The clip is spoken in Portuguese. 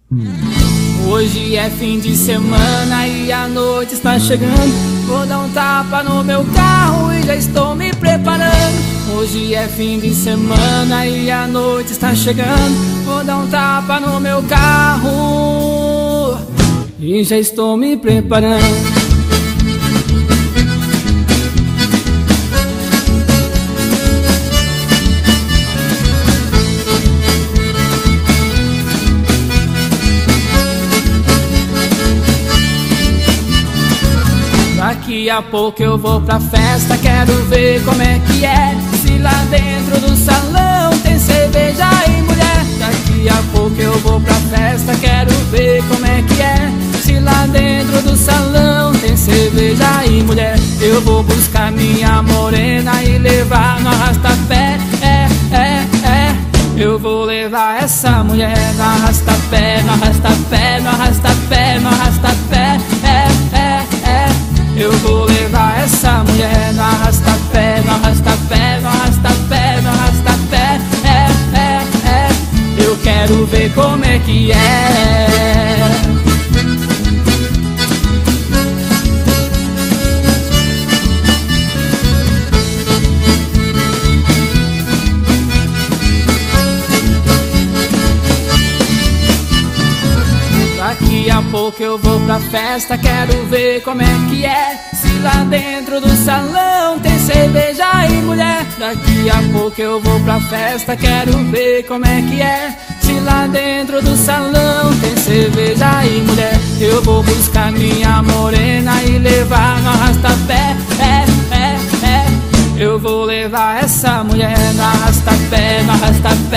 Hoje é fim de semana e a noite está chegando. Vou dar um tapa no meu carro e já estou me preparando. Hoje é fim de semana e a noite está chegando. Vou dar um tapa no meu carro e já estou me preparando. Daqui a pouco eu vou pra festa, quero ver como é que é. Se lá dentro do salão tem cerveja e mulher. Daqui a pouco eu vou pra festa, quero ver como é que é. Se lá dentro do salão tem cerveja e mulher. Eu vou buscar minha morena e levar no arrasta-pé. Eu vou levar essa mulher no arrasta-pé, no arrasta-pé, no arrasta-pé, no arrasta-pé. Eu vou levar essa mulher no arrasta-pé, no arrasta-pé, no arrasta-pé, no arrasta-pé. Eu quero ver como é que é. Daqui a pouco eu vou pra festa, quero ver como é que é. Se lá dentro do salão tem cerveja e mulher. Daqui a pouco eu vou pra festa, quero ver como é que é. Se lá dentro do salão tem cerveja e mulher. Eu vou buscar minha morena e levar no arrasta-pé. Eu vou levar essa mulher no arrasta-pé, no arrasta-pé.